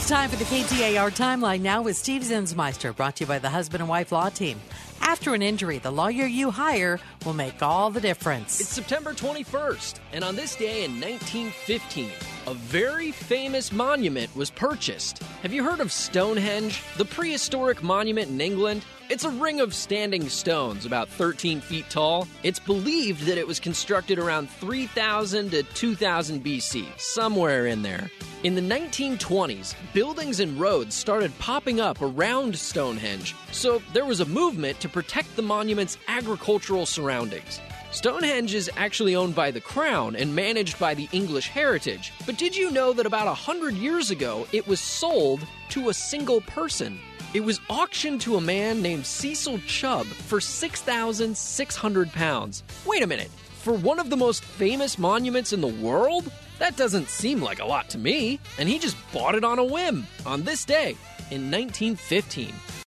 time for the KTAR Timeline now with Steve Zinsmeister, brought to you by the Husband and Wife Law Team. After an injury, the lawyer you hire will make all the difference. It's September 21st, and on this day in 1915, a very famous monument was purchased. Have you heard of Stonehenge, the prehistoric monument in England? It's a ring of standing stones about 13 feet tall. It's believed that it was constructed around 3000 to 2000 BC, somewhere in there. In the 1920s, buildings and roads started popping up around Stonehenge, so there was a movement to protect the monument's agricultural surroundings. Stonehenge is actually owned by the Crown and managed by the English Heritage, but did you know that about 100 years ago it was sold to a single person? It was auctioned to a man named Cecil Chubb for £6,600. Wait a minute, for one of the most famous monuments in the world? That doesn't seem like a lot to me. And he just bought it on a whim on this day in 1915.